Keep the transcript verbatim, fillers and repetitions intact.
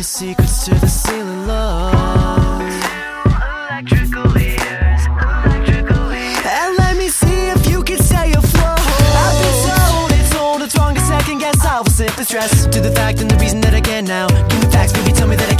your secrets to the ceiling, love. Electrical ears, electrical ears. And let me see if you can stay afloat. I've been told it's old, it's wrong to second guess. I will sip and stress to the fact and the reason that I can now. Give me facts, baby, tell me that I